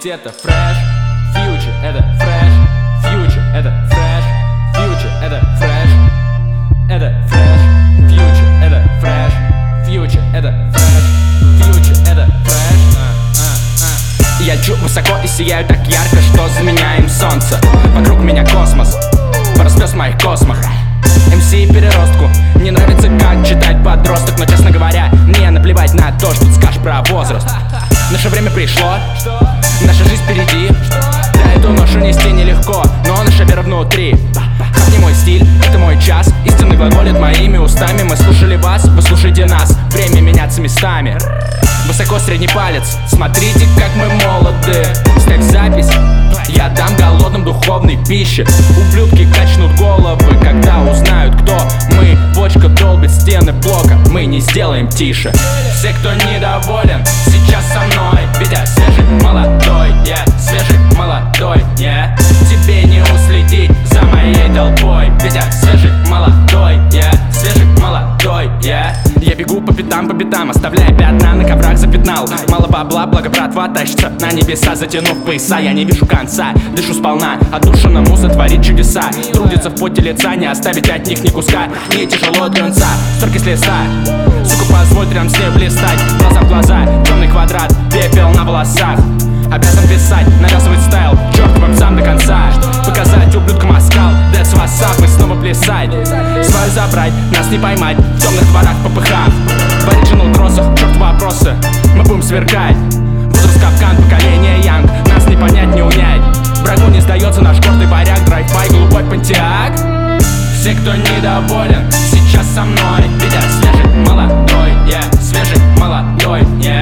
Ведь это фреш, фьючер это фреш, фьючер это фреш, фьючер это фреш, это фреш, фьючер это фреш, фьючер это фреш, фьючер это фреш. Я лечу высоко и сияю так ярко, что заменяем солнце. Вокруг меня космос, порастёт моих космах. МС переростку не нравится, как читать подросток. Но, честно говоря, мне наплевать на то, что ты скажешь про возраст. Наше время пришло, наша жизнь впереди. Да, эту ношу нести нелегко, но наша вера внутри. Как не мой стиль, это мой час. Истинный глаголит моими устами. Мы слушали вас, вы слушайте нас. Время меняться местами. Высоко средний палец, смотрите, как мы молоды. Ставь запись, я дам голодным духовной пищи. Ублюдки качнут головы, когда узнают, кто мы. Бочка долбит стены блока, мы не сделаем тише. Все, кто недоволен, сейчас со мной. Ведь я свежий, молодой, я свежий, молодой, я тебе не уследить за моей толпой. Ведь я свежий, молодой, я свежий, молодой, я бегу по пятам, оставляя пятна на коврах запятнал. Мало бабла, благо братва тащится на небеса, затянув пояса. Я не вижу конца, дышу сполна, отдушина сотворит чудеса. Трудится в поте лица, не оставить от них ни куска. Мне тяжело от конца, столько с леса. Сука, позволь рядом с ней блистать. Глаза в глаза, темный квадрат, пепел на волосах. Обязан писать, навязывать стайл, чертовым сам до конца. Показать ублюдкам оскал, that's what's up, и снова плясать. Свою забрать, нас не поймать, в темных дворах попыхав. В оригинал троссах, черт вопросы, мы будем сверкать. Возраст капкан, поколение янг, нас не понять, не унять. Врагу не сдается наш гордый варяг, драйв-бай, голубой пантеак. Все, кто недоволен, сейчас со мной. Ведь я свежий, молодой, я свежий, молодой, я